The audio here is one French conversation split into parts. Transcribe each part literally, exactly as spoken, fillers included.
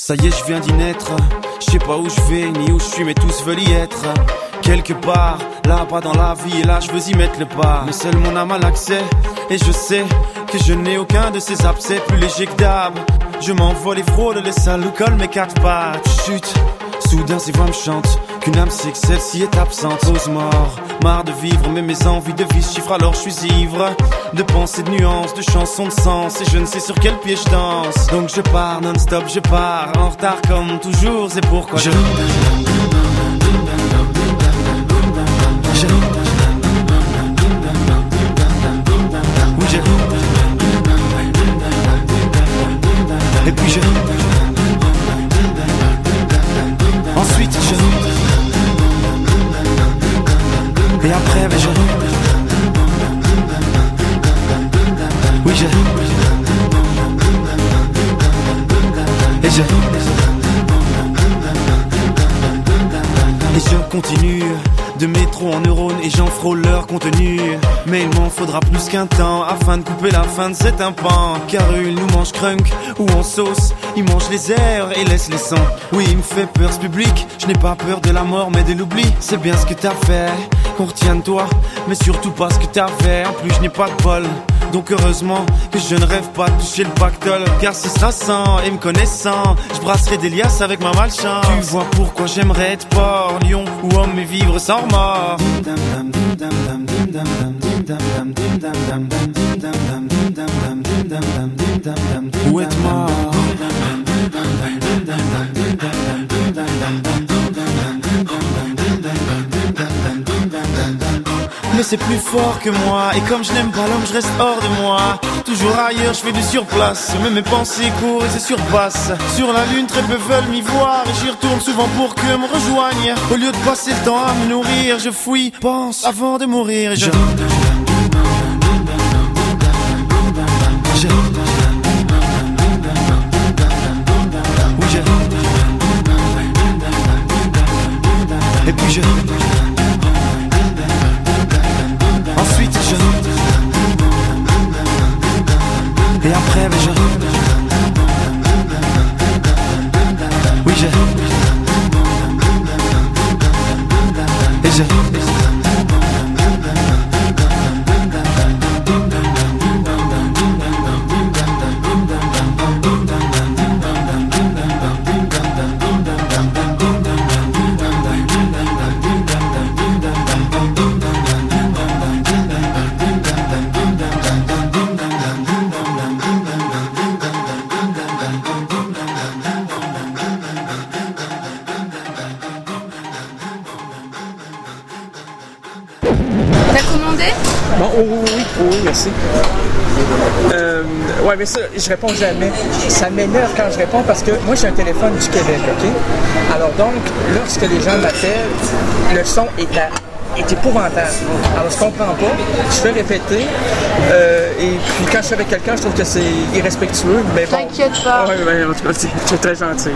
Ça y est, je viens d'y naître. Je sais pas où je vais, ni où je suis, mais tous veulent y être. Quelque part, là-bas dans la vie, et là je veux y mettre le pas. Mais seul mon âme a l'accès, et je sais que je n'ai aucun de ces abcès. Plus léger que d'hab, je m'envole et frôle les salles où collent mes quatre pattes. Chut, soudain ces voix me chantent qu'une âme sait que celle-ci est absente. Ose mort, marre de vivre, mais mes envies de vie se chiffrent, alors je suis ivre de pensées, de nuances, de chansons, de sens, et je ne sais sur quel pied je danse. Donc je pars non-stop, je pars en retard comme toujours, c'est pourquoi je... je... Oui, je... Et puis je... Ensuite je... Et après ben je... Oui je... Et je... Et je continue de métro en neurones et j'en frôle leur contenu. Mais il m'en faudra plus qu'un temps afin de couper la fin de cet impan. Car eux, ils nous mangent crunk ou en sauce. Ils mangent les airs et laissent les sons. Oui, il me fait peur ce public. Je n'ai pas peur de la mort mais de l'oubli. C'est bien ce que t'as fait, qu'on retient de toi, mais surtout pas ce que t'as fait. En plus je n'ai pas de bol, donc heureusement que je ne rêve pas de toucher le pactole. Car ce sera sans, et me connaissant, je brasserai des liasses avec ma malchance. Tu vois pourquoi j'aimerais être porc, lion ou homme et vivre sans remords. Ou être mort. Mais c'est plus fort que moi, et comme je n'aime pas l'homme, je reste hors de moi. Toujours ailleurs, je fais du surplace, mais mes pensées courent et se surpassent. Sur la lune, très peu veulent m'y voir, et j'y retourne souvent pour que me rejoignent. Au lieu de passer le temps à me nourrir, je fouille, pense avant de mourir. Et je... je... Oui, je... Et puis je... Ensuite je... Et après ben je... Oui je... Et je... Bon, oh, oui, oui, oui, merci. Euh, ouais, mais ça, je réponds jamais. Ça m'énerve quand je réponds parce que moi, j'ai un téléphone du Québec, OK? Alors donc, lorsque les gens m'appellent, le son est, à, est épouvantable. Alors, je comprends pas. Je fais répéter. Euh, et puis, quand je suis avec quelqu'un, je trouve que c'est irrespectueux. Mais bon. T'inquiète pas. Oui, ouais, en tout cas, c'est, c'est très gentil.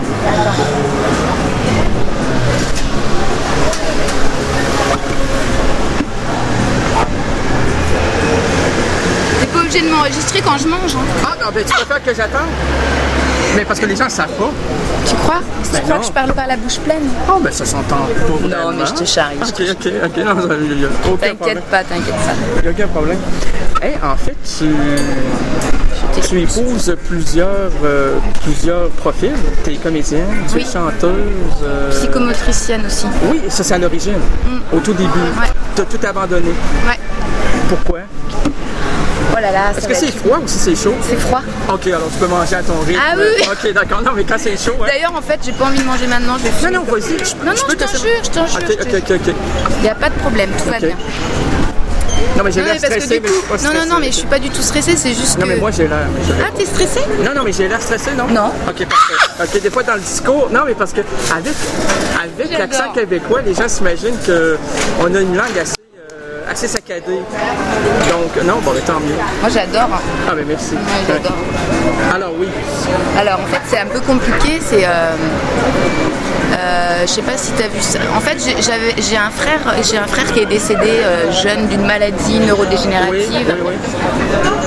Obligé de m'enregistrer quand je mange. Hein. Ah non, ben tu préfères que j'attende? Mais parce que les gens ne savent pas. Tu crois? Tu ben crois non. que je parle pas à la bouche pleine? Oh, ben ça s'entend pas. Non, mais je te charrie. Ok, ok, ok, non, il n'y a aucun t'inquiète problème. pas, t'inquiète pas. Il n'y a aucun problème. Hey, en fait, tu, tu épouses plusieurs, euh, plusieurs profils. Tu es comédienne, tu es oui. chanteuse. Euh... Psychomotricienne aussi. Oui, ça c'est à l'origine, mm. au tout début. Ouais. Tu as tout abandonné. Ouais. Pourquoi? Oh là là, Est-ce que c'est froid ou si c'est chaud? C'est froid. Ok, alors tu peux manger à ton rythme. Ah oui, oui. Ok, d'accord. Non, mais quand c'est chaud. Hein. D'ailleurs, en fait, j'ai pas envie de manger maintenant. Je vais finir. Non, non, vas-y. Je, non, non, je, je t'en jure, je t'en jure. Ok, ok, ok, ok. Il n'y a pas de problème, tout okay. va bien. Non, mais j'ai non, l'air mais parce stressé, que du coup, mais je suis pas non, non, non, mais je suis pas du tout stressée, c'est juste non, que... mais moi, j'ai l'air... Ah, t'es stressée? Non, non, mais j'ai l'air stressé, non? Non. Ok, parfait. Ok, des fois, dans le discours... Non, mais parce que avec, avec l'accent québécois, les gens s'imaginent qu'on a une langue assez... assez saccadé. Donc, non, bon, mais tant mieux. Moi, j'adore. Ah, mais merci. Moi, j'adore. Alors, oui. Alors, en fait, c'est un peu compliqué. C'est... Euh, euh, je sais pas si tu as vu ça. En fait, j'ai, j'avais, j'ai, un frère, j'ai un frère qui est décédé euh, jeune d'une maladie neurodégénérative. Oui, oui, oui.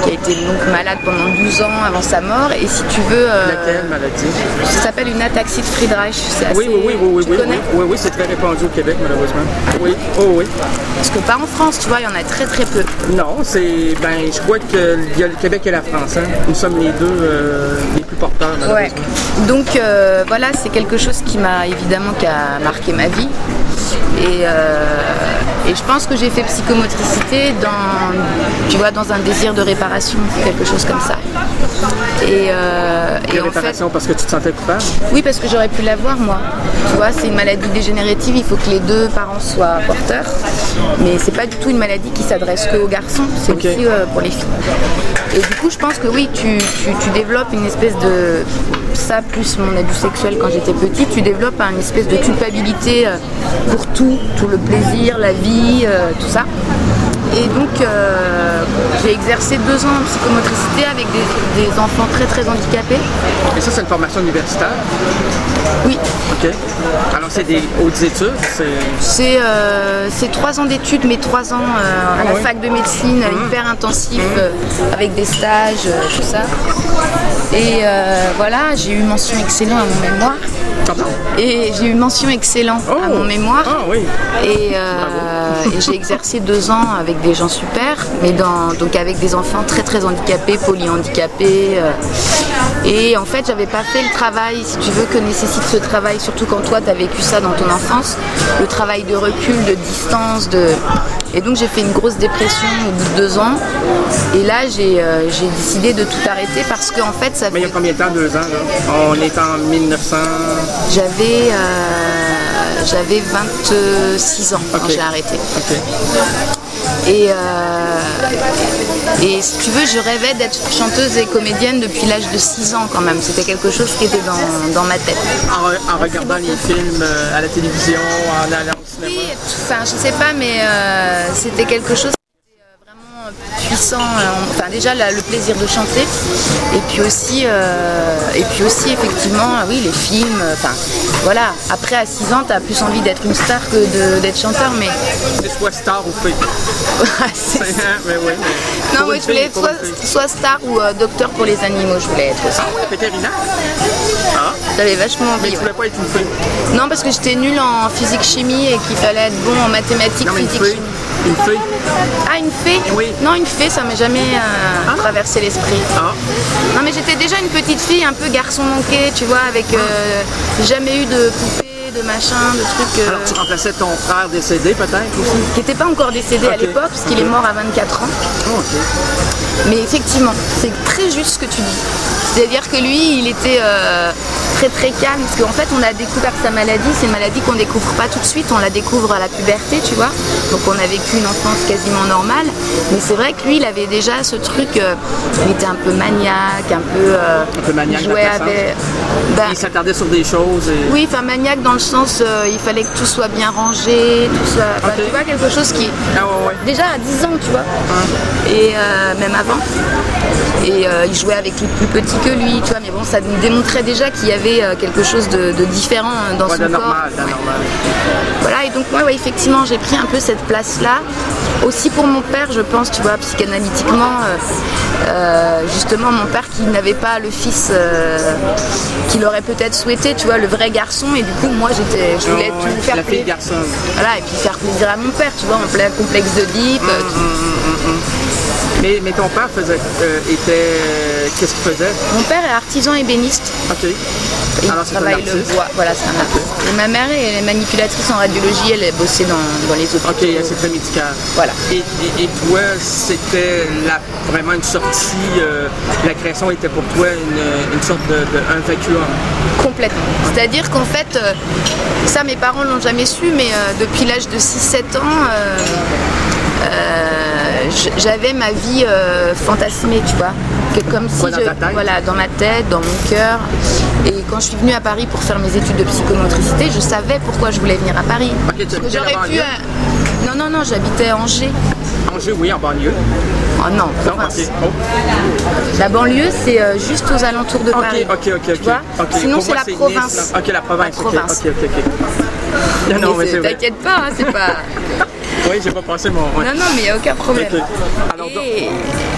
qui a été donc malade pendant douze ans avant sa mort. Et si tu veux... Euh, Laquelle maladie? Ça s'appelle une ataxie de Friedreich. C'est assez... Oui, oui, oui, oui, tu oui, connais? oui, oui, oui, c'est très répandu au Québec, malheureusement. Oui, oh oui. Parce que pas en France, tu vois, il y en a très très peu. Non, c'est... Ben, je crois qu'il y a le Québec et la France, hein. Nous sommes les deux euh, les plus porteurs, malheureusement. Ouais. Donc, euh, voilà, c'est quelque chose qui m'a évidemment qui a marqué ma vie. Et, euh, et je pense que j'ai fait psychomotricité dans, tu vois, dans un désir de réparation, quelque chose comme ça. Et, euh, et en réparation fait, parce que tu te sentais coupable? Oui, parce que j'aurais pu l'avoir moi. Tu vois, c'est une maladie dégénérative, il faut que les deux parents soient porteurs. Mais c'est pas du tout une maladie qui s'adresse qu'aux garçons, c'est okay. aussi euh, pour les filles. Et du coup, je pense que oui, tu, tu, tu développes une espèce de... Ça, plus mon abus sexuel quand j'étais petite, tu développes une espèce de culpabilité pour tout, tout le plaisir, la vie, euh, tout ça. Et donc, euh, j'ai exercé deux ans en psychomotricité avec des, des enfants très très handicapés. Et ça, c'est une formation universitaire? Oui. Ok. Alors, c'est des hautes études? C'est euh, trois ans d'études, mais trois ans euh, à la oui. fac de médecine, mmh. hyper intensif, mmh. euh, avec des stages, euh, tout ça. Et euh, voilà, j'ai eu mention excellent à mon mémoire. Pardon? Et j'ai eu mention excellent oh. à mon mémoire. Ah, oui. Et, euh, et j'ai exercé deux ans avec des gens super, mais dans, donc avec des enfants très très handicapés, polyhandicapés. Euh, et en fait, j'avais pas fait le travail, si tu veux, que nécessite ce travail, surtout quand toi, tu as vécu ça dans ton enfance, le travail de recul, de distance, de... Et donc j'ai fait une grosse dépression au bout de deux ans. Et là, j'ai euh, décidé de tout arrêter parce qu'en fait, ça fait... Mais il y a combien de temps, deux ans, là? On est en mille neuf cents... J'avais euh, j'avais vingt-six ans okay. quand j'ai arrêté. Okay. Et, euh, et si tu veux, je rêvais d'être chanteuse et comédienne depuis l'âge de six ans quand même. C'était quelque chose qui était dans, dans ma tête. En, en regardant les films euh, à la télévision, en allant au cinéma? Oui, enfin je sais pas, mais euh, c'était quelque chose puissant, euh, enfin déjà la, le plaisir de chanter et puis aussi euh, et puis aussi effectivement oui les films, enfin euh, voilà, après à six ans t'as plus envie d'être une star que d'être chanteur, mais c'est soit star ou fille. c'est mais oui, mais non moi je voulais être soit, soit star ou euh, docteur pour les animaux, je voulais être aussi. Ah ouais, vétérinaire? Ah. J'avais vachement envie. Mais tu voulais pas être une fille? Non, parce que j'étais nulle en physique chimie et qu'il fallait être bon en mathématiques, non, physique une chimie. Une fille? Ah, une fée? Oui. Non, une fée, ça m'a jamais euh, ah. traversé l'esprit. Ah. Non, mais j'étais déjà une petite fille, un peu garçon manqué, tu vois, avec euh, jamais eu de poupée, de machin, de trucs. Euh... Alors tu remplaçais ton frère décédé peut-être aussi? Qui n'était pas encore décédé okay. à l'époque, parce qu'il okay. est mort à vingt-quatre ans. Oh, okay. Mais effectivement, c'est très juste ce que tu dis. C'est-à-dire que lui, il était euh, très très calme, parce qu'en fait, on a découvert sa maladie. C'est une maladie qu'on découvre pas tout de suite, on la découvre à la puberté, tu vois. Donc on a vécu une enfance quasiment normale. Mais c'est vrai que lui, il avait déjà ce truc, euh, il était un peu maniaque, un peu... Euh, un peu maniaque il jouait avec... Ben, il s'attardait sur des choses. Et... Oui, enfin maniaque dans le sens, euh, il fallait que tout soit bien rangé, tout soit... Enfin, okay. Tu vois, quelque chose qui... Ah, ouais, ouais. Déjà à dix ans, tu vois. Hum. Et euh, même avant. Et euh, il jouait avec les plus petits que lui, tu vois, mais bon, ça nous démontrait déjà qu'il y avait euh, quelque chose de, de différent dans ouais, son corps. Normal, ouais. normal. Voilà, et donc moi, ouais, effectivement, j'ai pris un peu cette place-là. Aussi pour mon père, je pense, tu vois, psychanalytiquement, euh, euh, justement, mon père qui n'avait pas le fils euh, qu'il aurait peut-être souhaité, tu vois, le vrai garçon, et du coup, moi, j'étais, je voulais oh, tout ouais, faire la fille plaisir. garçon. Voilà, et puis faire plaisir à mon père, tu vois, en plein complexe d'Oedipe. Mmh, mmh, mmh, mmh. Mais, mais ton père faisait, euh, était, qu'est-ce qu'il faisait? Mon père est artisan ébéniste. Ok. Et il travaille le bois. Voilà, c'est un artiste. Et ma mère est manipulatrice en radiologie, elle bossait dans, dans les hôpitaux. Ok, c'est très médical. Voilà. Et, et, et toi, c'était vraiment une sortie, euh, la création était pour toi une, une sorte de, de un vacuum? Complètement. C'est-à-dire qu'en fait, euh, ça mes parents l'ont jamais su, mais euh, depuis l'âge de six sept ans, euh, euh, j'avais ma vie euh, fantasmée, tu vois. Que comme si ouais, dans je, ta tête. voilà, dans ma tête, dans mon cœur. Et quand je suis venue à Paris pour faire mes études de psychomotricité, je savais pourquoi je voulais venir à Paris. Okay, Parce que j'aurais pu. Euh... Non, non, non, j'habitais à Angers. Angers, oui, en banlieue. Oh non, non okay. oh. La banlieue, c'est euh, juste aux alentours de Paris. Ok, ok, ok. Tu vois okay. Sinon, c'est la province. Nice, ok, la province. La province. Ok, ok, ok. Non, non, mais c'est t'inquiète pas, hein, c'est pas. Oui, j'ai pas pensé mon. Ouais. Non, non, mais il n'y a aucun problème. Okay. Alors, Et...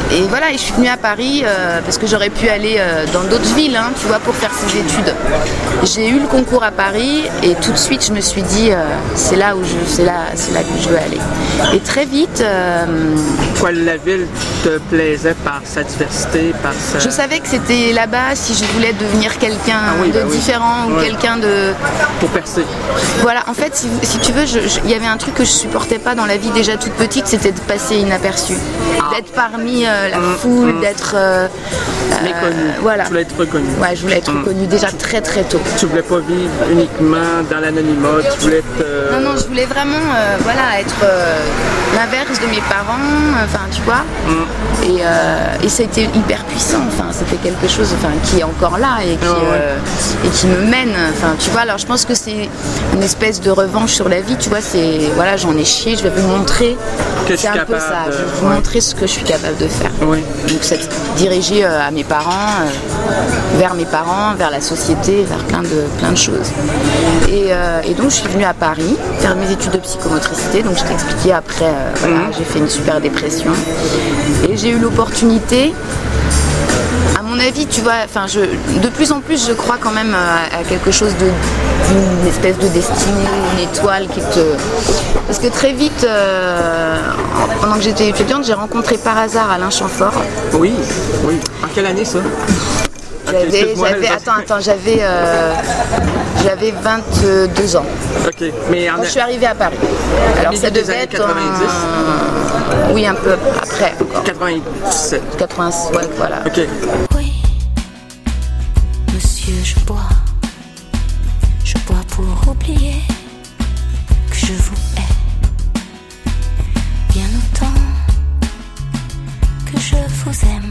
et voilà, et je suis venue à Paris euh, parce que j'aurais pu aller euh, dans d'autres villes, hein, tu vois, pour faire ces études. J'ai eu le concours à Paris et tout de suite je me suis dit euh, c'est là où je, c'est là, c'est là que je veux aller. Et très vite. Euh, Pourquoi la ville te plaisait par sa diversité, par sa... Je savais que c'était là-bas si je voulais devenir quelqu'un ah oui, de bah différent oui. ou ouais. quelqu'un de. Pour percer. Voilà, en fait, si, si tu veux, il y avait un truc que je supportais pas dans la vie déjà toute petite, c'était de passer inaperçu, ah. d'être parmi euh, la mmh, foule, mmh. d'être. Euh, Méconnu. Euh, voilà. Tu voulais être reconnu. Ouais, je voulais être mmh. reconnue déjà très très tôt. Tu voulais pas vivre uniquement dans l'anonymat, tu voulais être. Euh... Non, non, je voulais vraiment, euh, voilà, être euh, l'inverse de mes parents, enfin, tu vois. Mmh. Et, euh, et ça a été hyper puissant, enfin, c'était quelque chose, enfin, qui est encore là et qui, oh, ouais. euh, et qui me mène, enfin, tu vois. Alors, je pense que c'est une espèce de revanche sur la vie, tu vois. C'est, voilà, j'en ai chié, je vais vous montrer. Que c'est un peu ça. De... Je vais vous ouais. montrer ce que je suis capable de faire. Oui. Donc, c'est dirigé euh, à mes parents, euh, vers mes parents, vers la société, vers plein de plein de choses. Et, euh, et donc, je suis venue à Paris faire mes études de psychomotricité. Donc, je t'ai expliqué après, euh, voilà, mmh. j'ai fait une super dépression et j'ai eu l'opportunité. À mon avis, tu vois, enfin, je, de plus en plus, je crois quand même à, à quelque chose de, d'une espèce de destinée, une étoile qui te. Parce que très vite, euh, pendant que j'étais étudiante, j'ai rencontré par hasard Alain Chamfort. Oui, oui. En quelle année ça? J'avais, okay, j'avais, attends, attends, j'avais, euh, j'avais vingt-deux ans. Ok, mais en quand je suis arrivée à Paris. Alors ça devait être quatre-vingt-dix. En... Oui, un peu après. Encore. quatre-vingt-dix-sept. quatre-vingt-six, ouais, voilà. Ok. Oui, monsieur, je bois, je bois pour oublier que je vous hais, bien autant que je vous aime.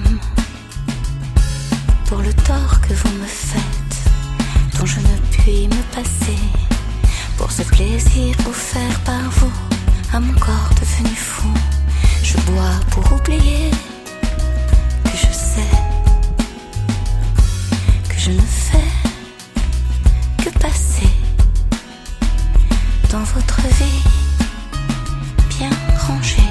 Pour le tort que vous me faites, dont je ne puis me passer, pour ce plaisir offert par vous, à mon corps devenu fou, je bois pour oublier que je sais que je ne fais que passer dans votre vie bien rangée,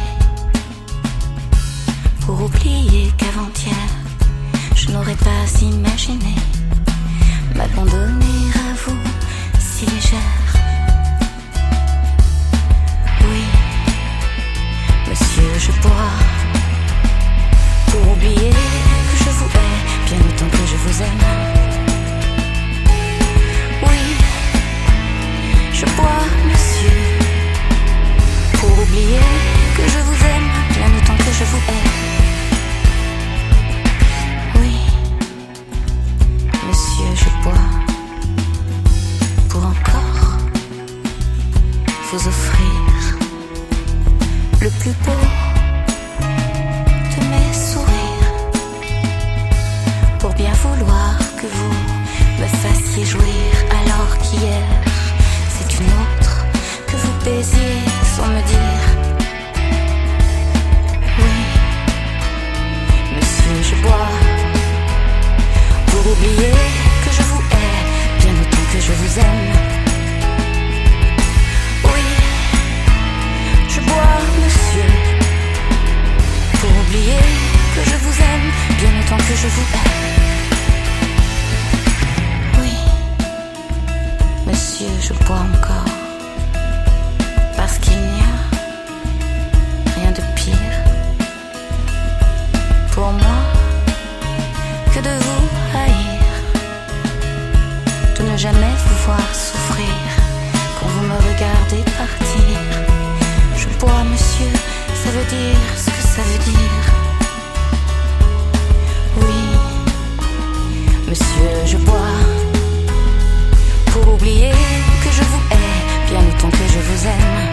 pour oublier qu'avant-hier je n'aurais pas imaginé m'abandonner à vous si légère. Oui, monsieur, je bois pour oublier que je vous hais bien autant que je vous aime. Oui, je bois, monsieur, pour oublier que je vous aime bien autant que je vous hais. Je bois pour encore vous offrir le plus beau de mes sourires, pour bien vouloir que vous me fassiez jouir, alors qu'hier c'est une autre que vous baisiez sans me dire. Oui, monsieur, je bois pour oublier que je vous hais bien autant que je vous aime. Oui, je bois, monsieur, pour oublier que je vous aime bien autant que je vous hais. Oui, monsieur, je bois encore, parce qu'il n'y a rien de pire pour moi que de vous haïr, de ne jamais vous voir souffrir quand vous me regardez partir. Je bois, monsieur, ça veut dire ce que ça veut dire. Oui, monsieur, je bois pour oublier que je vous hais bien autant que je vous aime.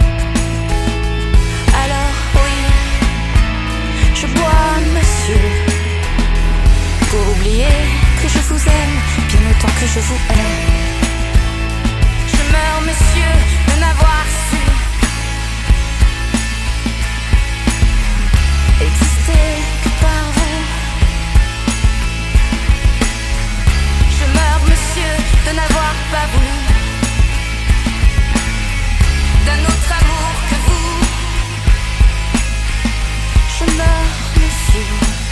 Alors oui, je bois, monsieur, pour oublier que je vous aime bien autant que je vous hais. Je meurs, messieurs, de n'avoir su exister que par vous. Je meurs, monsieur, de n'avoir pas voulu d'un autre amour que vous. Je meurs, messieurs,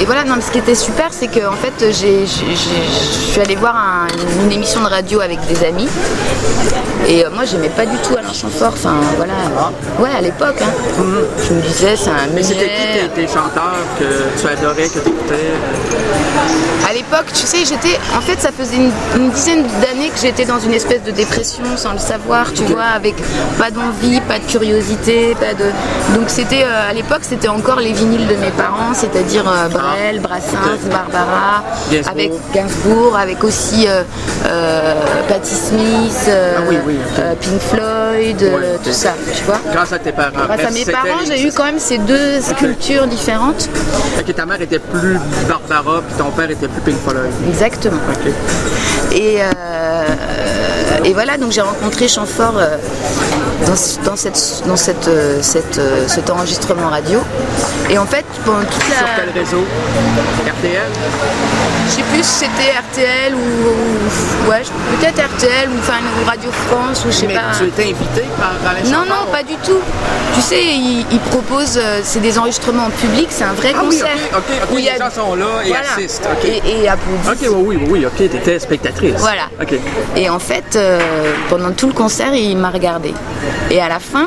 et voilà, non, mais ce qui était super, c'est que en fait, j'ai, j'ai, je suis allée voir un, une émission de radio avec des amis. Et euh, moi, j'aimais pas du tout Alain Chamfort. Enfin, voilà. Ouais, à l'époque, hein. Mm-hmm. Je me disais, c'est un. Mais c'était qui tes, tes chanteurs que tu adorais, que tu écoutais? À l'époque, tu sais, j'étais. En fait, ça faisait une, une dizaine d'années que j'étais dans une espèce de dépression sans le savoir, tu okay. vois, avec pas d'envie, pas de curiosité, pas de. Donc, c'était. Euh, à l'époque, c'était encore les vinyles de mes parents, c'est-à-dire euh, Brel, Brassens, okay. Barbara, Gainsbourg. avec Gainsbourg, avec aussi euh, euh, Patti Smith, euh, ah, oui, oui, okay. euh, Pink Floyd, ouais, euh, tout ça, tu vois. Grâce à tes parents. Grâce à mes parents, j'ai eu quand même ces deux okay. cultures différentes. Fait que ta mère était plus Barbara, puis ton père était plus Pink Floyd. Exactement. Okay. Et, euh, et voilà, donc j'ai rencontré Chamfort euh, dans, dans, cette, dans cette, euh, cette, euh, cet enregistrement radio. Et en fait, pendant toute la... Sur quel réseau? R T L? Je sais plus si c'était R T L ou, ou ouais, peut-être R T L ou enfin ou Radio France ou je sais mais pas. Tu étais invité par Alain Chamfort? Non, non, pas du tout. Tu sais, il, il propose, euh, c'est des enregistrements en public, c'est un vrai ah, concert. Oui, ok, ok, ok. Les a... gens sont là et voilà. assistent. Okay. Et, et applaudissent. Ok, oui, oui, oui, ok, t'étais spectatrice. Voilà. Okay. Et en fait, euh, pendant tout le concert, il m'a regardé. Et à la fin,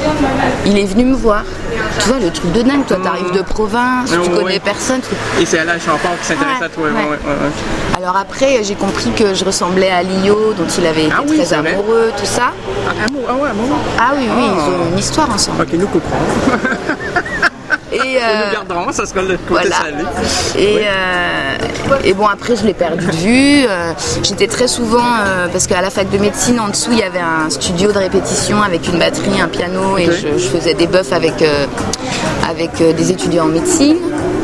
il est venu me voir. Tu vois, le truc de dingue, toi, t'arrives de province, mmh, tu oui. connais personne. Tu... Et c'est Alain Chamfort qui s'intéresse ouais, à toi. Ouais. Ouais, ouais, ouais. Alors après, j'ai compris que je ressemblais à Lio, dont il avait été ah, oui, très amoureux, tout ça. Ah, amour, ah ouais, amoureux. Ah oui, oui, oh. Ils ont une histoire ensemble. Ok, nous couperons. Et, euh, et nous garderons, ça sera le côté voilà. salé. Et, oui. euh, et bon, après, je l'ai perdu de vue. Euh, j'étais très souvent, euh, parce qu'à la fac de médecine, en dessous, il y avait un studio de répétition avec une batterie, un piano, okay. et je, je faisais des buffs avec, euh, avec euh, des étudiants en médecine.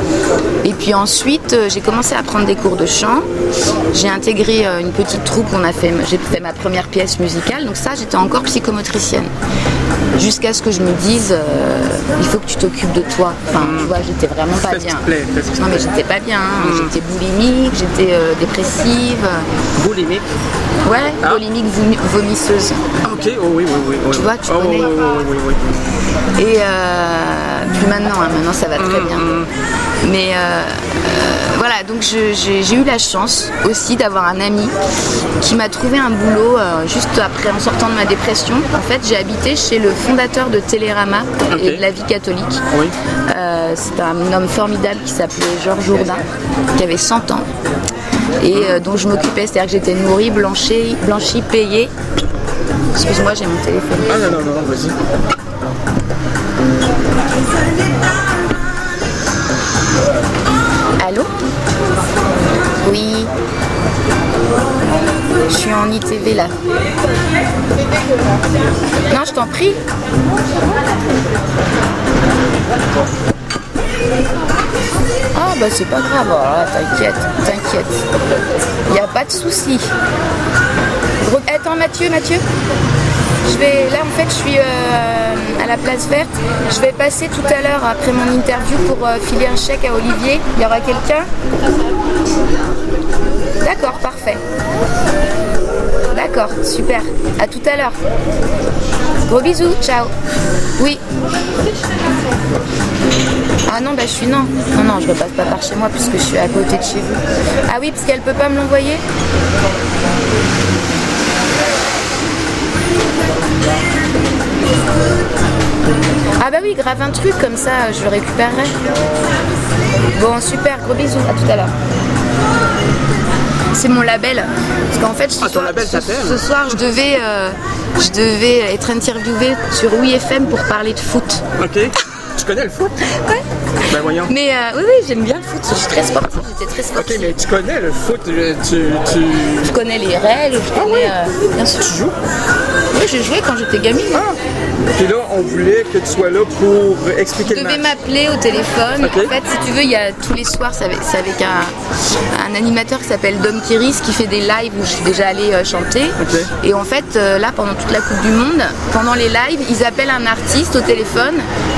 Et puis ensuite, euh, j'ai commencé à prendre des cours de chant. J'ai intégré euh, une petite troupe, on a fait, j'ai fait ma première pièce musicale. Donc ça, j'étais encore psychomotricienne. Jusqu'à ce que je me dise, euh, il faut que tu t'occupes de toi. Enfin, mmh. tu vois, j'étais vraiment pas bien. Plaît, non, mais j'étais pas bien. Mmh. J'étais boulimique, j'étais euh, dépressive. Boulimique? Ouais, ah. boulimique vomisseuse. Ah, ok, oh oui, oui, oui. Tu oui. vois, tu oh, connais. Oui, oui, oui, oui. Et euh, puis maintenant, hein, maintenant ça va très mmh, bien. Mmh. Mais euh, euh, voilà, donc je, j'ai, j'ai eu la chance aussi d'avoir un ami qui m'a trouvé un boulot euh, juste après, en sortant de ma dépression. En fait, j'ai habité chez le fondateur de Télérama okay. et de La Vie catholique. Oui. Euh, c'est un homme formidable qui s'appelait Georges Jourdain, qui avait cent ans et euh, dont je m'occupais, c'est-à-dire que j'étais nourrie, blanchie, blanchie, payée. Excuse-moi, j'ai mon téléphone. Ah non, non, non, vas-y. Allô? Oui. Je suis en I T V là. Non, je t'en prie. Ah bah c'est pas grave, alors, t'inquiète, t'inquiète. Il n'y a pas de souci. Attends Mathieu, Mathieu. Je vais, là en fait je suis euh, à la place verte. Je vais passer tout à l'heure après mon interview pour euh, filer un chèque à Olivier. Il y aura quelqu'un? D'accord, parfait. D'accord, super. À tout à l'heure. Gros bisous, ciao. Oui. Ah non, bah je suis non. Non, non, je repasse pas par chez moi puisque je suis à côté de chez vous. Ah oui, parce qu'elle peut pas me l'envoyer? Ah bah oui, grave un truc comme ça, je le récupérerai. Bon, super, gros bisous, à tout à l'heure. C'est mon label. Parce qu'en fait, ce, ah, ton soir, label ce, t'appelle. ce soir, je devais, euh, je devais être interviewée sur Oui F M pour parler de foot. Ok. Tu connais le foot? Ouais. Ben voyons. Mais euh, oui, oui, j'aime bien le foot. Je suis très sportive. J'étais très sportive. Ok, mais tu connais le foot? Tu, tu... Je connais les règles. Je ah connais, oui. euh, bien sûr. Tu joues? Oui, j'ai joué quand j'étais gamine. Ah. Puis là, on voulait que tu sois là pour expliquer le match. Tu devais m'appeler au téléphone. Okay. En fait, si tu veux, il y a tous les soirs, c'est avec, c'est avec un, un animateur qui s'appelle Dom Kiris qui fait des lives où je suis déjà allée euh, chanter. Okay. Et en fait, euh, là, pendant toute la Coupe du Monde, pendant les lives, ils appellent un artiste au téléphone et ils lui demandent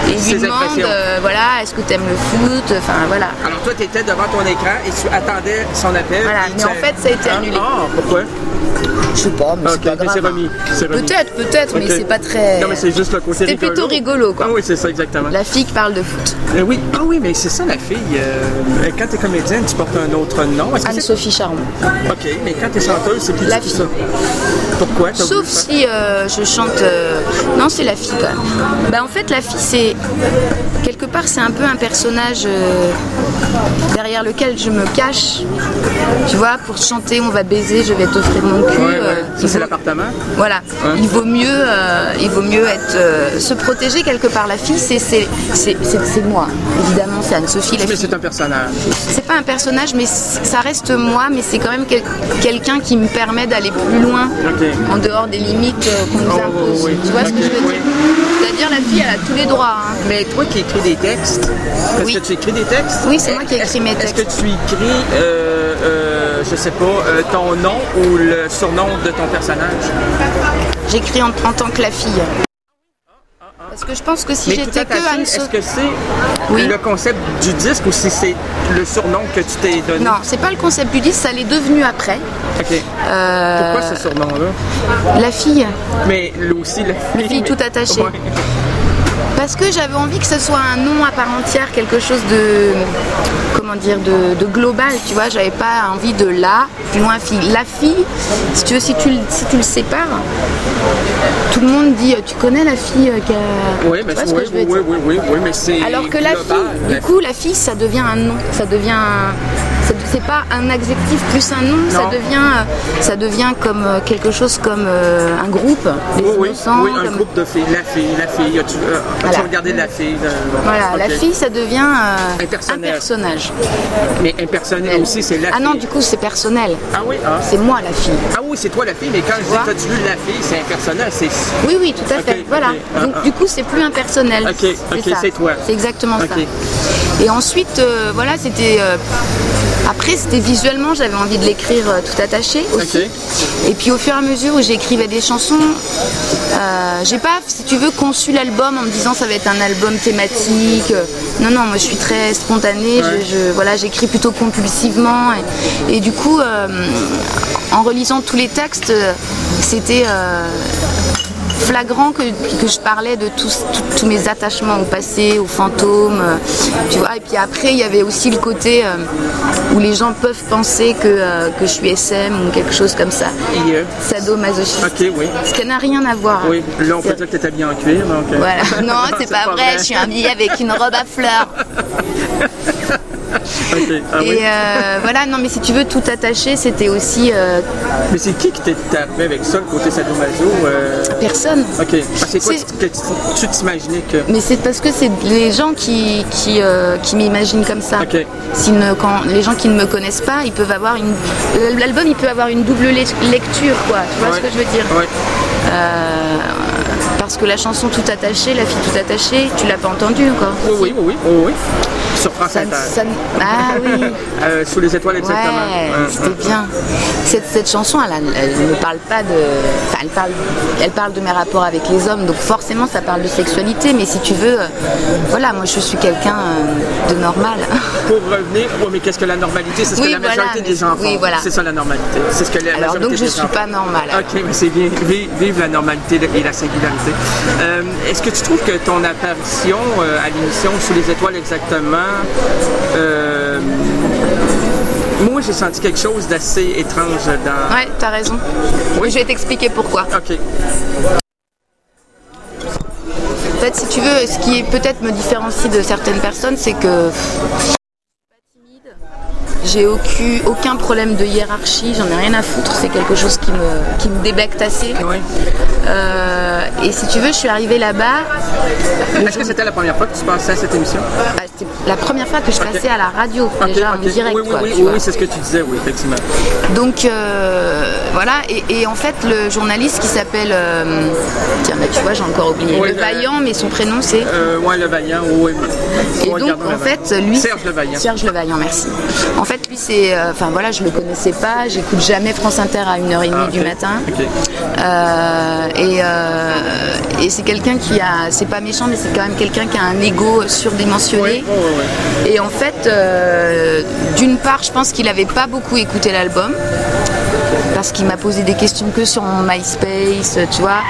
demande, euh, voilà, est-ce que tu aimes le foot, enfin voilà. Alors toi, tu étais devant ton écran et tu attendais son appel. Voilà, mais en fait, ça a été annulé. Ah, pourquoi? Je sais pas, mais okay, c'est pas grave. C'est remis. C'est remis. Peut-être, peut-être, okay. Mais c'est pas très... Non, mais c'est juste le côté C'était plutôt rigolo, quoi. Ah oui, c'est ça, exactement. La fille qui parle de foot. Euh, oui, ah oui, mais c'est ça, la fille. Euh, quand t'es comédienne, tu portes un autre nom. Anne-Sophie Charmont. OK, mais quand t'es chanteuse, c'est plus la du tout fille. ça. Pourquoi? Sauf si euh, je chante... Euh... Non, c'est la fille, quand même. Bah, en fait, la fille, c'est... Quelque part, c'est un peu un personnage euh, derrière lequel je me cache. Tu vois, pour chanter, on va baiser, je vais t'offrir mon cul. Ouais, ouais. Euh, ça, c'est vaut... l'appartement? Voilà. Ouais. Il vaut mieux, euh, il vaut mieux être, euh, se protéger quelque part. La fille, c'est, c'est, c'est, c'est, c'est moi. Évidemment, c'est Anne-Sophie. La mais fille. C'est un personnage. C'est pas un personnage, mais ça reste moi. Mais c'est quand même quel, quelqu'un qui me permet d'aller plus loin, okay. En dehors des limites euh, qu'on nous impose. Oh, oui. Tu vois okay. Ce que je veux dire? C'est-à-dire, la fille, elle a tous les droits. Hein. Mais toi qui écris des textes, est-ce oui. que tu écris des textes? Oui, c'est moi qui écris mes textes. Est-ce que tu écris, euh, euh, je sais pas, euh, ton nom ou le surnom de ton personnage? J'écris en, en tant que la fille. Parce que je pense que si mais j'étais que Anne-Sophie... Est-ce que c'est oui. le concept du disque ou si c'est le surnom que tu t'es donné? Non, c'est pas le concept du disque, ça l'est devenu après. OK. Euh... Pourquoi ce surnom-là? La fille. Mais lui aussi, la fille. La fille mais... tout attachée. Ouais. Parce que j'avais envie que ce soit un nom à part entière, quelque chose de, comment dire, de, de global, tu vois. J'avais pas envie de la, plus loin fille. La fille, si tu veux, si tu, si tu le sépares, tout le monde dit, tu connais la fille qui a... Oui, mais, oui, oui, oui, oui, oui, oui, mais c'est alors que la global, fille, du coup, la fille, ça devient un nom, ça devient... Un, c'est pas un adjectif plus un nom, non. ça devient, ça devient comme quelque chose comme euh, un groupe. Les oui, innocents, oui, un comme... groupe de filles, la fille, la fille. Tu, euh, voilà. tu regardais la fille. Euh, voilà, okay. La fille, ça devient euh, un personnage. Mais impersonnel aussi, c'est la ah fille. Ah non, du coup, c'est personnel. Ah oui, ah. C'est moi la fille. Ah oui, c'est toi la fille, mais quand tu je dis que tu veux la fille, c'est impersonnel. C'est... Oui, oui, tout à fait. Okay, voilà. Okay. Donc, ah, du coup, c'est plus impersonnel. Ok, ok, c'est, c'est toi. C'est exactement okay. ça. Et ensuite, euh, voilà, c'était. Euh, Après, c'était visuellement, j'avais envie de l'écrire euh, tout attaché aussi. Okay. Et puis au fur et à mesure où j'écrivais des chansons, euh, j'ai pas, si tu veux, conçu l'album en me disant ça va être un album thématique. Non, non, moi je suis très spontanée, ouais. je, je, voilà, j'écris plutôt compulsivement. Et, et du coup, euh, en relisant tous les textes, c'était... Euh, flagrant que, que je parlais de tous, tous mes attachements au passé, aux fantômes, tu vois. Et puis après, il y avait aussi le côté euh, où les gens peuvent penser que, euh, que je suis S M ou quelque chose comme ça. Et euh... Sadomasochiste. Ok, oui. Ce qui n'a rien à voir. Oui, là on peut dire que tu étais habillée en cuir. Donc... Voilà, non, c'est, c'est pas, pas vrai. vrai, je suis habillée avec une robe à fleurs. Okay. Ah, et oui. euh, voilà, non mais si tu veux tout attacher, c'était aussi... Euh... Mais c'est qui qui t'a tapé avec ça, le côté sadomaso euh... Personne. Ok. Ah, c'est quoi c'est... que tu t'imaginais que... Mais c'est parce que c'est les gens qui, qui, euh, qui m'imaginent comme ça. Okay. Ne, quand, les gens qui ne me connaissent pas, ils peuvent avoir une... L'album, il peut avoir une double lecture, quoi. Tu vois ouais. ce que je veux dire ouais. euh... Parce que la chanson Tout attaché, la fille tout attachée, tu l'as pas entendue encore? Oui, oui, oui, oui, oui. Sur France Inter. Ça, ah oui. euh, sous les étoiles, exactement. Ouais, ouais, c'était bien. Cette, cette chanson, elle, elle ne parle pas de... Enfin, elle parle, elle parle de mes rapports avec les hommes, donc forcément, ça parle de sexualité, mais si tu veux, euh, voilà, moi, je suis quelqu'un euh, de normal. Pour revenir, oh, mais qu'est-ce que la normalité? C'est ce oui, que la voilà, majorité des gens font. Oui, voilà. C'est ça, la normalité. C'est ce que la Alors, majorité donc, je des suis gens pas font. normale. Ok, mais c'est bien. Vive, vive la normalité et la singularité. Euh, est-ce que tu trouves que ton apparition euh, à l'émission Sous les étoiles, exactement, Euh, moi j'ai senti quelque chose d'assez étrange dans... Ouais, t'as raison. Oui. Je vais t'expliquer pourquoi. Ok. En fait, si tu veux, ce qui peut-être me différencie de certaines personnes, c'est que j'ai aucun, aucun problème de hiérarchie, j'en ai rien à foutre, c'est quelque chose qui me, qui me débecte assez. Oui. Euh, et si tu veux, je suis arrivée là-bas. Est-ce que c'était la première fois que tu passais à cette émission? Bah, c'était la première fois que je passais okay. à la radio, okay, déjà okay. en direct. Oui, oui, quoi, oui, tu oui, vois. oui, c'est ce que tu disais, oui, effectivement. Donc euh, voilà, et, et en fait, le journaliste qui s'appelle. Euh, tiens, bah, tu vois, j'ai encore oublié. Oui, le, le Vaillant, mais son prénom c'est. Euh, ouais, Le Vaillant, oui. Et donc, en fait, lui. Serge Le Vaillant. Serge Le Vaillant, merci. En fait, lui, c'est. Enfin euh, voilà, je le connaissais pas, j'écoute jamais France Inter à une heure trente ah, okay. du matin. Okay. Euh, et, euh, et c'est quelqu'un qui a, c'est pas méchant, mais c'est quand même quelqu'un qui a un ego surdimensionné. Ouais, ouais, ouais. Et en fait, euh, d'une part, je pense qu'il avait pas beaucoup écouté l'album parce qu'il m'a posé des questions que sur mon MySpace, tu vois.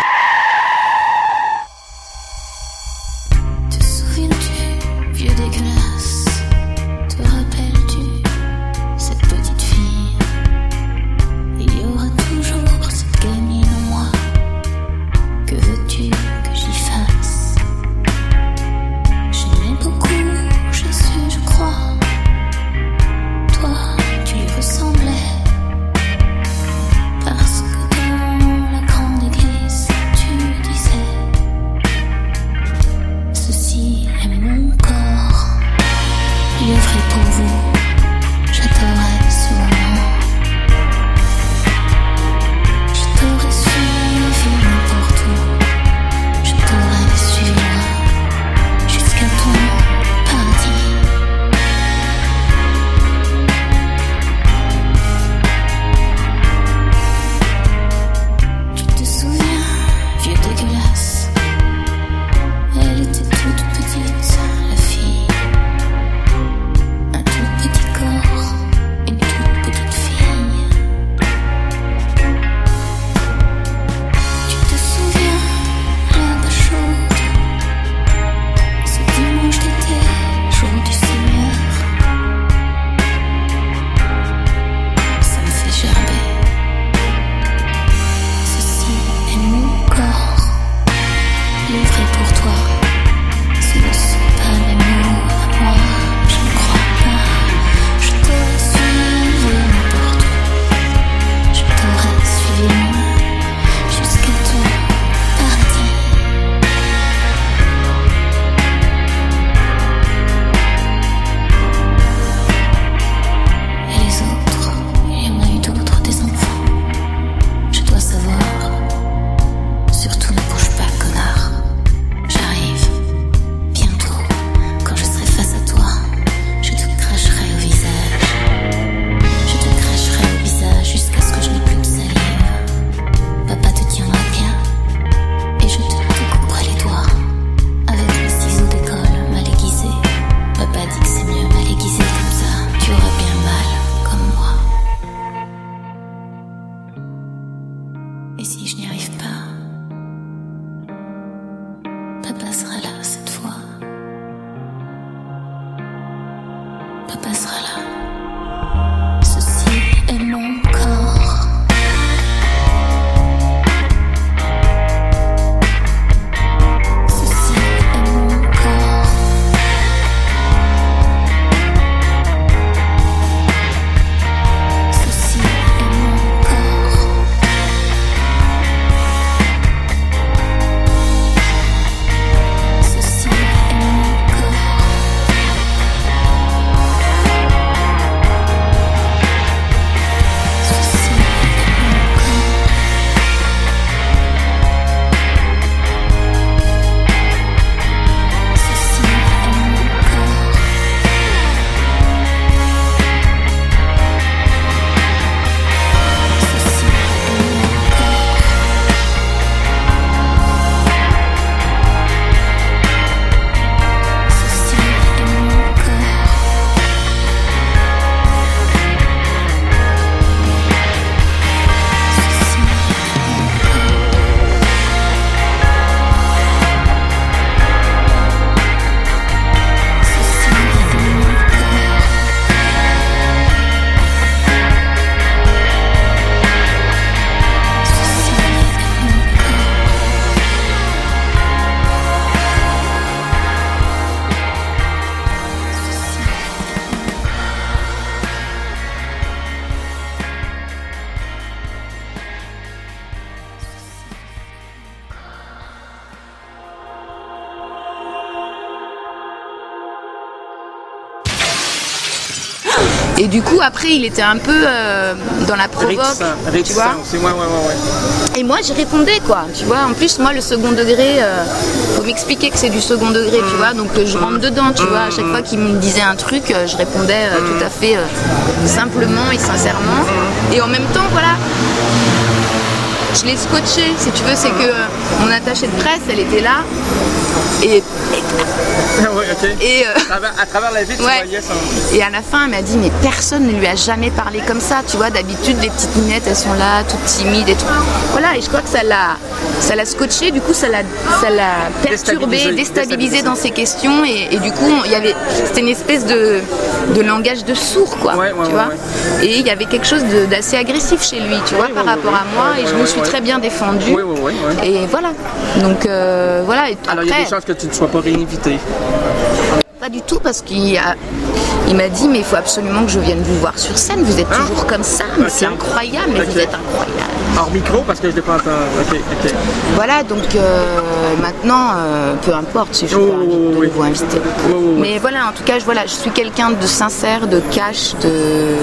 Et du coup, après, il était un peu euh, dans la provoque, Rix, tu vois. c'est ouais, ouais, ouais, ouais. Et moi, j'y répondais, quoi. Tu vois, en plus, moi, le second degré, euh, faut m'expliquer que c'est du second degré, mmh. tu vois. Donc, je rentre dedans, tu mmh. vois. À chaque fois qu'il me disait un truc, je répondais euh, mmh. tout à fait euh, simplement et sincèrement. Mmh. Et en même temps, voilà. je l'ai scotché, si tu veux, c'est que mon attachée de presse, elle était là. Et, et, oui, ok. et euh, à, travers, à travers la vie, tu ouais. voyais son... Et à la fin, elle m'a dit, mais personne ne lui a jamais parlé comme ça. Tu vois, d'habitude, les petites minettes, elles sont là, toutes timides et tout. Voilà, et je crois que ça l'a, ça l'a scotché, du coup, ça l'a, ça l'a perturbé, déstabilisé, déstabilisé dans ses questions. Et, et du coup, il y avait, c'était une espèce de, de langage de sourd, quoi. Ouais, ouais, tu ouais, vois. Ouais. Et il y avait quelque chose de, d'assez agressif chez lui, tu vois, oui, par oui, rapport oui, à moi. oui, et je oui, me oui, suis oui. très bien défendue. Oui, oui, oui, oui. Et voilà. Donc, euh, voilà. Et alors, il y a des chances que tu ne sois pas réinvité. Pas du tout, parce qu'il a, il m'a dit, mais il faut absolument que je vienne vous voir sur scène. Vous êtes ah. toujours comme ça, mais okay. c'est incroyable, mais okay. vous êtes incroyable. Hors micro, parce que je ne l'ai pas entendu. Ok, ok. Voilà, donc euh, maintenant, euh, peu importe si je peux oh, de oui. vous inviter. Oh, oui. Mais voilà, en tout cas, je, voilà, je suis quelqu'un de sincère, de cash, de...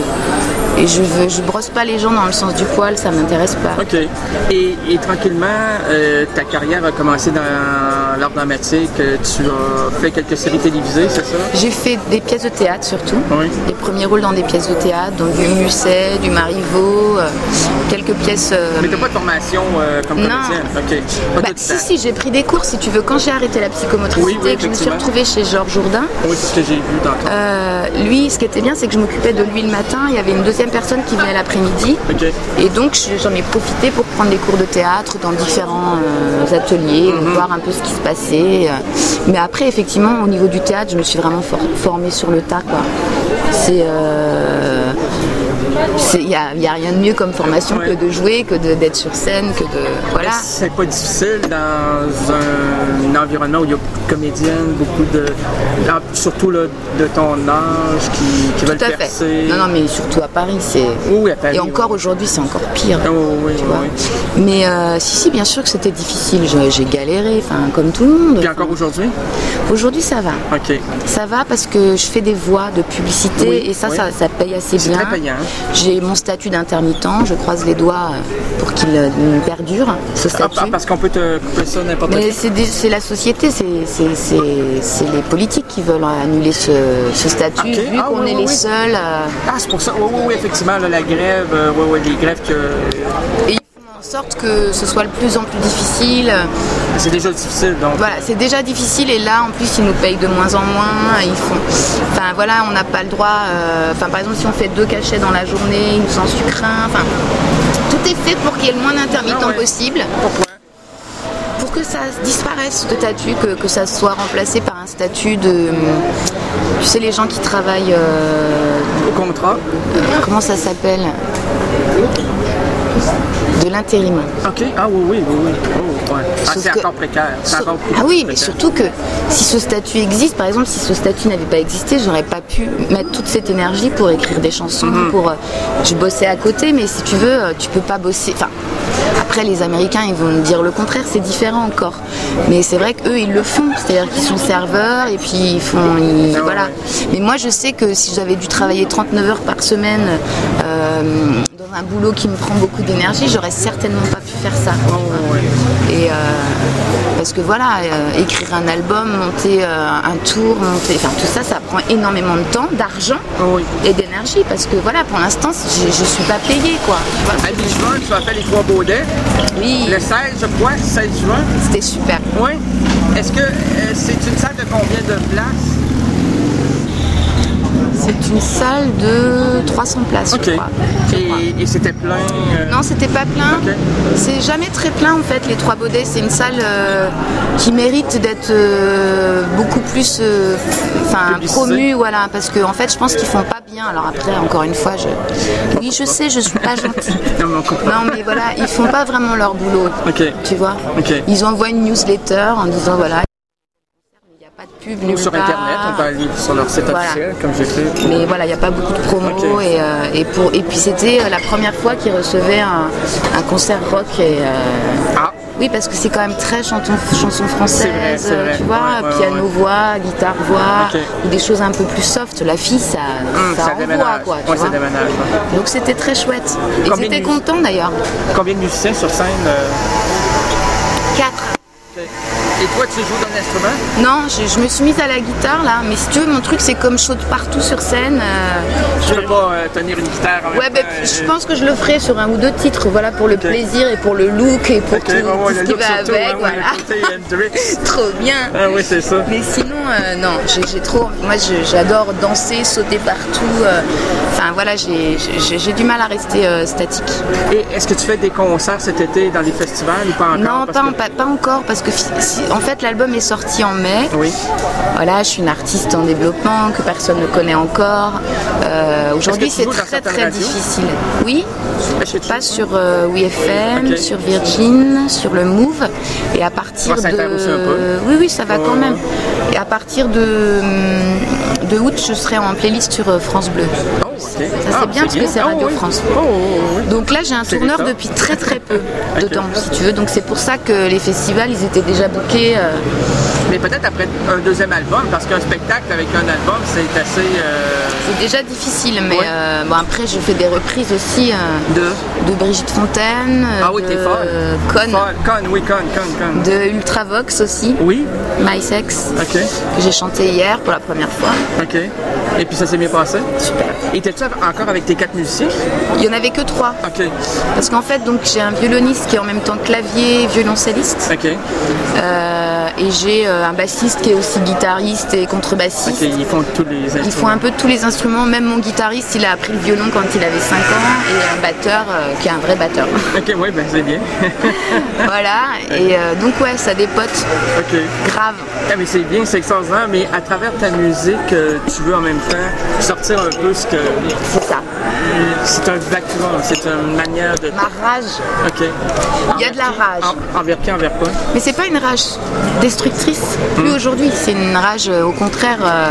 et je veux, je brosse pas les gens dans le sens du poil, ça m'intéresse pas. Ok. Et, et tranquillement, euh, ta carrière a commencé dans l'art dramatique. Tu as fait quelques séries télévisées, c'est ça? J'ai fait des pièces de théâtre surtout. Oui. Les premiers rôles dans des pièces de théâtre, donc du Musset, du Marivaux, euh, quelques pièces. Euh... Mais t'as pas de formation euh, comme comédienne? Ok. Pas Bah, si, si, j'ai pris des cours, si tu veux. Quand j'ai arrêté la psychomotricité, oui, oui, que je me suis retrouvée chez Georges Jourdain. Oui, c'est ce que j'ai vu dans ton... euh, Lui, ce qui était bien, c'est que je m'occupais de lui le matin. Il y avait une deuxième personne qui venait l'après-midi. Okay. Et donc, j'en ai profité pour prendre des cours de théâtre dans différents euh, ateliers, mm-hmm. voir un peu ce qui se passait. Mais après, effectivement, au niveau du théâtre, je me suis vraiment for- formée sur le tas, quoi. C'est... Euh... Il n'y a, a rien de mieux comme formation ouais. que de jouer, que de, d'être sur scène, que de... Voilà. C'est pas difficile dans un, un environnement où il y a beaucoup de comédiennes, beaucoup de... surtout là, de ton âge qui, qui veulent percer. Fait. Non, non, mais surtout à Paris, c'est... Oui, à Paris. Et encore oui. aujourd'hui, c'est encore pire. Oh, oui, tu oui, vois. Oui. Mais euh, si, si, bien sûr que c'était difficile. J'ai, j'ai galéré, enfin, comme tout le monde. Et encore aujourd'hui? Aujourd'hui, ça va. OK. Ça va parce que je fais des voix de publicité oui, et ça, oui. ça, ça paye assez c'est bien. Très payant. J'ai mon statut d'intermittent, je croise les doigts pour qu'il euh, perdure, ce statut. Ah, parce qu'on peut te couper ça n'importe Mais qui. c'est, des, c'est la société, c'est, c'est, c'est, c'est les politiques qui veulent annuler ce, ce statut, okay. vu ah, qu'on oui, est oui, les oui. seuls. Euh... Ah, c'est pour ça, oui, oui, oui effectivement, là, la grève, euh, oui, oui, les grèves que... Et ils font en sorte que ce soit de plus en plus difficile. C'est déjà difficile, donc. Voilà, c'est déjà difficile et là, en plus, ils nous payent de moins en moins. Ils font... Enfin, voilà, on n'a pas le droit... Euh... Enfin, par exemple, si on fait deux cachets dans la journée, ils nous en sucrent un. Enfin, tout est fait pour qu'il y ait le moins d'intermittents ah, ouais. possible. Pourquoi? Pour que ça disparaisse, ce statut, que, que ça soit remplacé par un statut de... Tu sais, les gens qui travaillent... Euh... Au contrat euh, Comment ça s'appelle? De l'intérim. Ok, ah oui, oui, oui, oui. Oh, ouais. Ah, c'est que... encore précaire. C'est so... encore ah oui, précaire. Mais surtout que si ce statut existe, par exemple, si ce statut n'avait pas existé, j'aurais pas pu mettre toute cette énergie pour écrire des chansons, mm-hmm. pour... Je bossais à côté, mais si tu veux, tu peux pas bosser... Enfin, après, les Américains, ils vont dire le contraire, c'est différent encore. Mais c'est vrai qu'eux, ils le font. C'est-à-dire qu'ils sont serveurs et puis ils font... Ils... Ah, voilà. Ouais. Mais moi, je sais que si j'avais dû travailler trente-neuf heures par semaine... Euh, un boulot qui me prend beaucoup d'énergie, j'aurais certainement pas pu faire ça. Oh, ouais. Et euh, parce que voilà, euh, écrire un album, monter euh, un tour, monter, enfin tout ça, ça prend énormément de temps, d'argent oh, oui. et d'énergie, parce que voilà, pour l'instant, je, je suis pas payée, quoi. À mi-juin, tu as fait les Trois Baudets. Oui. Le seize, je crois, seize juin. C'était super. Oui. Est-ce que euh, c'est une salle de combien de places? C'est une salle de trois cents places, okay. je crois. Et, et c'était plein euh... Non, c'était pas plein. Okay. C'est jamais très plein, en fait, les Trois Baudets. C'est une salle euh, qui mérite d'être euh, beaucoup plus euh, promue, voilà, parce qu'en en fait, je pense qu'ils font pas bien. Alors après, encore une fois, je... oui, je sais, je suis pas gentille. non, mais non, mais voilà, ils font pas vraiment leur boulot, okay. tu vois. Okay. Ils envoient une newsletter en disant, voilà, pas de pub, ou sur part. internet, on peut aller sur leur site voilà. officiel, comme j'ai fait. Mais voilà, il n'y a pas beaucoup de promos okay. et, euh, et, pour, et puis c'était la première fois qu'ils recevaient un, un concert rock et euh, ah. oui, parce que c'est quand même très chanson, chanson française, c'est vrai, c'est vrai. tu vois, ouais, ouais, piano ouais. voix, guitare voix, okay. ou des choses un peu plus soft. La fille, ça, mmh, ça, ça envoie déménage. quoi. Tu ouais, vois ça déménage, ouais. Donc c'était très chouette. Et Combien ils étaient de... contents d'ailleurs. Combien de musiciens sur scène? euh... Quatre. Okay. Et toi, tu joues d'un instrument? Non, je, je me suis mise à la guitare là, mais si tu veux, mon truc c'est comme je saute partout sur scène. Euh, tu ne peux pas euh, tenir une guitare en Ouais, même ben, temps, je euh... pense que je le ferai sur un ou deux titres, voilà, pour le okay. plaisir et pour le look et pour okay, tout, bon, tout ce qui va surtout, avec, hein, voilà. Trop bien. Ah oui, c'est ça. Mais sinon, euh, non, j'ai, j'ai trop. Moi, je, j'adore danser, sauter partout. Euh, enfin, voilà, j'ai, j'ai, j'ai du mal à rester euh, statique. Et est-ce que tu fais des concerts cet été dans les festivals ou pas encore? Non, pas, que... en, pas, pas encore, parce que si, en fait, l'album est sorti en mai. Oui. Voilà, je suis une artiste en développement que personne ne connaît encore. Euh, aujourd'hui, c'est très très radios? difficile. Oui, je passe sur euh, W F M, okay. sur Virgin, sur le Move, et à partir ouais, ça de, aussi un peu. oui, oui, ça va oh, quand même. Et à partir de de août, je serai en playlist sur France Bleu. Oh, okay. Ça c'est ah, bien parce bien. que c'est Radio oh, France. Oh, oh, oui. Donc là, j'ai un c'est tourneur depuis très très peu de okay. temps, si tu veux. Donc c'est pour ça que les festivals, ils étaient déjà bookés. Euh... Mais peut-être après un deuxième album, parce qu'un spectacle avec un album, c'est assez. Euh... C'est déjà difficile, mais ouais. euh, bon, après, je fais des reprises aussi euh, de de Brigitte Fontaine. Ah oui, de t'es folle. Con. Con, oui, Con, Con, Con. De Ultravox aussi. Oui. My Sex. Ok. Que j'ai chanté hier pour la première fois. Ok. Et puis ça s'est bien passé? Super. Et t'es-tu encore avec tes quatre musiciens? Il y en avait que trois. Ok. Parce qu'en fait, donc j'ai un violoniste qui est en même temps clavier, violoncelliste. Ok. Euh, et j'ai euh, un bassiste qui est aussi guitariste et contrebassiste. Ok, ils font tous les instruments. Ils font un peu tous les instruments. Même mon guitariste, il a appris le violon quand il avait cinq ans. Et un batteur euh, qui est un vrai batteur. Ok, oui, ben c'est bien. Voilà. Et euh, donc ouais, ça dépote. Ok. Grave. Ah, mais c'est bien, c'est extraordinaire. Mais à travers ta musique, euh, tu veux en même temps sortir un peu ce que... C'est ça. C'est un vacuum, c'est une manière de... Ma rage. Ok. Il y a de la rage. En, envers qui, envers quoi? Mais c'est pas une rage destructrice. Plus mmh. aujourd'hui, c'est une rage au contraire euh,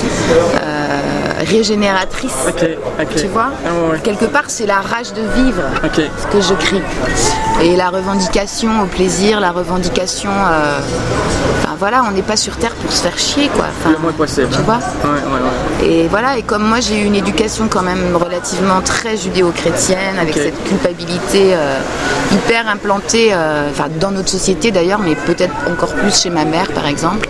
euh, régénératrice. Ok, ok. Tu vois ah, ouais. Quelque part, c'est la rage de vivre okay. ce que je crie. Et la revendication au plaisir, la revendication... Euh, enfin voilà, on n'est pas sur Terre pour se faire chier, quoi. Enfin, le moins possible. Tu vois ouais, ouais, ouais. Et voilà, et comme moi, j'ai eu une éducation quand même relativement très judéo-chrétienne, avec okay. cette culpabilité euh, hyper implantée, euh, enfin dans notre société d'ailleurs, mais peut-être encore plus chez ma mère, par exemple.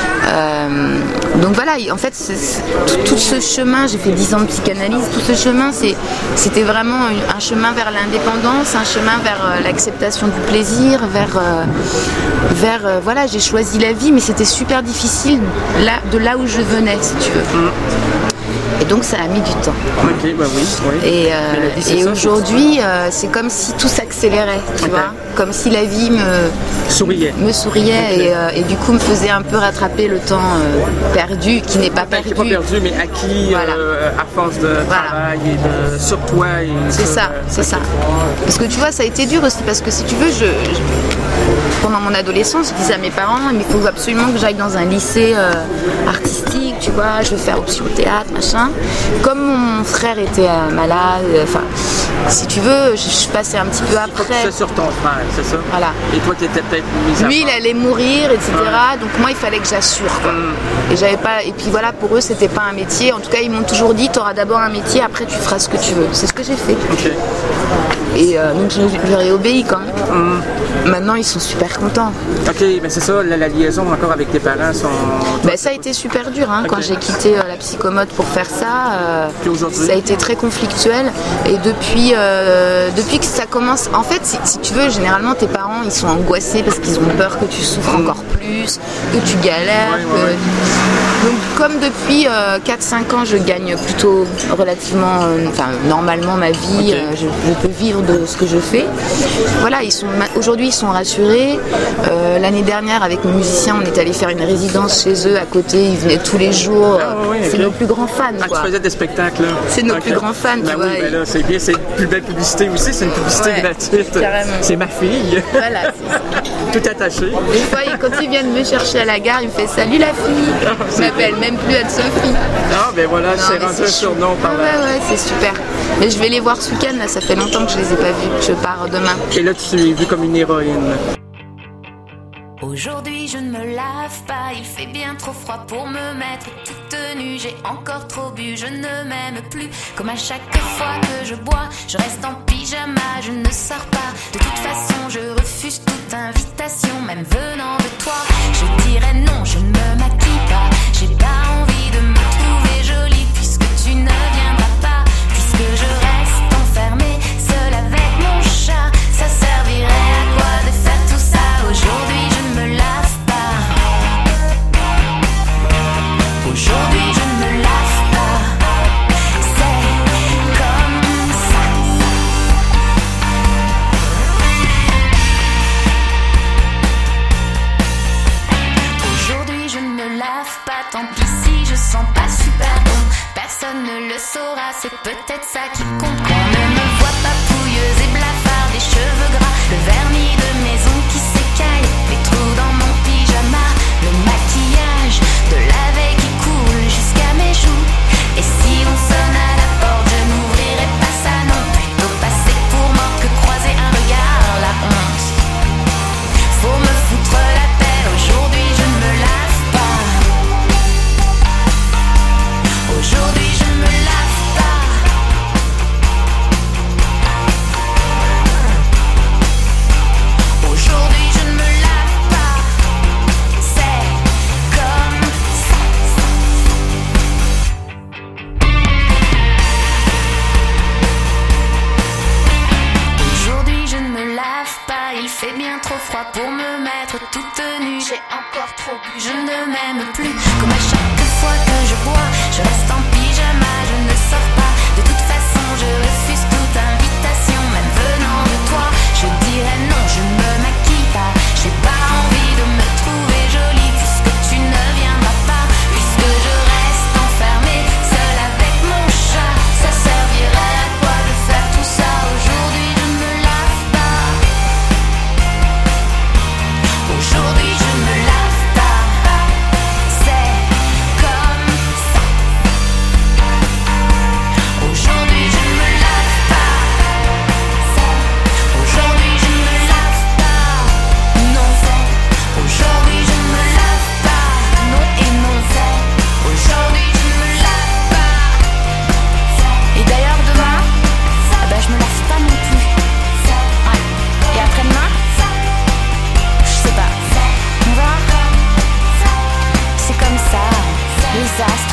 Euh, donc voilà, en fait, c'est, c'est, tout, tout ce chemin, j'ai fait dix ans de psychanalyse, tout ce chemin, c'est, c'était vraiment un chemin vers l'indépendance, un chemin vers euh, l'acceptation du plaisir, vers, euh, vers euh, voilà, j'ai choisi la vie, mais c'était super difficile là, de là où je venais, si tu veux. Mmh. Et donc ça a mis du temps. Ok, bah oui. oui. Et, euh, vie, et ça, aujourd'hui, euh, c'est comme si tout s'accélérait, tu okay. vois, comme si la vie me souriait, me souriait okay. et, euh, et du coup me faisait un peu rattraper le temps euh, perdu, qui n'est pas enfin, perdu. Qui n'est pas perdu, mais acquis voilà. euh, à force de voilà. travail et de sur toi. Et c'est sur, ça, euh, c'est okay. ça. Parce que tu vois, ça a été dur aussi, parce que si tu veux, je, je pendant mon adolescence, je disais à mes parents, mais il faut absolument que j'aille dans un lycée euh, artistique, tu vois, je veux faire option théâtre, machin. Comme mon frère était euh, malade, enfin, euh, si tu veux, je, je passais un petit peu après. C'est sur ton frère, c'est ça? Voilà. Et toi, tu étais peut-être mise à Lui, il allait mourir, et cetera. Ouais. Donc moi, il fallait que j'assure, quoi. Mm. Et j'avais pas. Et puis voilà, pour eux, c'était pas un métier. En tout cas, ils m'ont toujours dit, tu auras d'abord un métier, après tu feras ce que tu veux. C'est ce que j'ai fait. Okay. Et euh, donc je leur ai obéi quand même. Mm. Maintenant, ils sont super contents. Ok, mais c'est ça, la, la liaison encore avec tes parents sont... Ben, ça a été super dur hein, okay. quand j'ai quitté euh, la psychomote pour faire ça. Euh, ça a été très conflictuel. Et depuis, euh, depuis que ça commence... En fait, si, si tu veux, généralement, tes parents, ils sont angoissés parce qu'ils ont peur que tu souffres mm. encore plus, que tu galères. Ouais, que... ouais, ouais. Donc, comme depuis euh, quatre cinq ans, je gagne plutôt relativement, enfin, euh, normalement ma vie, okay. euh, je, je peux vivre de ce que je fais. Voilà, ils sont, aujourd'hui, ils sont rassurés. Euh, l'année dernière, avec mes musiciens, on est allé faire une résidence chez eux à côté. Ils venaient tous les jours. Ah, oui, c'est okay. nos plus grands fans. Ah, quoi. tu faisais des spectacles. Là. C'est nos okay. plus grands fans. Ben tu oui, vois. Ben là, c'est bien, c'est une plus belle publicité aussi. C'est une publicité ouais, gratuite. Carrément. C'est ma fille. Voilà, c'est ça. Tout attaché. Des fois, quand ils viennent me chercher à la gare, il me fait salut la fille. Ah, il m'appelle même plus Anne-Sophie. Ah, ben voilà, non, c'est rendu un surnom par là. Ouais, ouais, c'est super. Mais je vais les voir ce week-end, là, ça fait longtemps que je les ai pas vus. Je pars demain. Et là, tu es vue comme une héroïne. Aujourd'hui je ne me lave pas, il fait bien trop froid pour me mettre toute nue. J'ai encore trop bu, je ne m'aime plus. Comme à chaque fois que je bois, je reste en pyjama, je ne sors pas. De toute façon je refuse toute invitation, même venant de toi. Je dirais non, je ne me maquille pas. J'ai pas envie de me trouver jolie puisque tu ne viendras pas. Puisque je reste enfermée, seule avec mon chat. Ça servirait à quoi de faire tout ça? Aujourd'hui je ne me lave pas. Aujourd'hui je ne me lave pas. C'est comme ça. Aujourd'hui je ne me lave pas. Tant pis si je sens pas super bon. Personne ne le saura, c'est peut-être ça qui compte. On ne me voit pas pouilleuse et blafarde, des cheveux gras, le vernis de maison qui s'écaille, les trous dans mon pyjama, le maquillage de la veille qui coule jusqu'à mes joues. Et si on sonne à la porte, je n'ouvrirai pas ça non. Plutôt passer pour mort que croiser un regard, la honte. Faut me foutre la paix, aujourd'hui je ne me lave pas. Aujourd'hui je ne me lave pas. Aujourd'hui je ne me lave pas. C'est comme ça. Aujourd'hui je ne me lave pas. Il fait bien trop froid pour me mettre toute nue. J'ai encore trop bu, je ne m'aime plus. Comme à chaque fois que je bois, je reste en pyjama, je ne sors pas. De toute façon je refuse toute invitation, même venant de toi. Je dirais non, je ne me maquille pas. J'ai pas envie de me trouver jolie puisque tu ne viendras pas. Puisque je reste enfermée, seule avec mon chat. Ça servirait à quoi de faire tout ça? Aujourd'hui je ne me lave pas. Aujourd'hui je ne me lave pas. C'est comme ça. Aujourd'hui je ne me lave pas. Aujourd'hui je ne me lave pas. Non c'est. Aujourd'hui je ne me lave pas. Non et non c'est. Aujourd'hui je ne me lave pas. Et d'ailleurs demain, ah bah je me lave pas non plus. Ouais. Et après-demain, je sais pas. On va. C'est comme ça. Les astres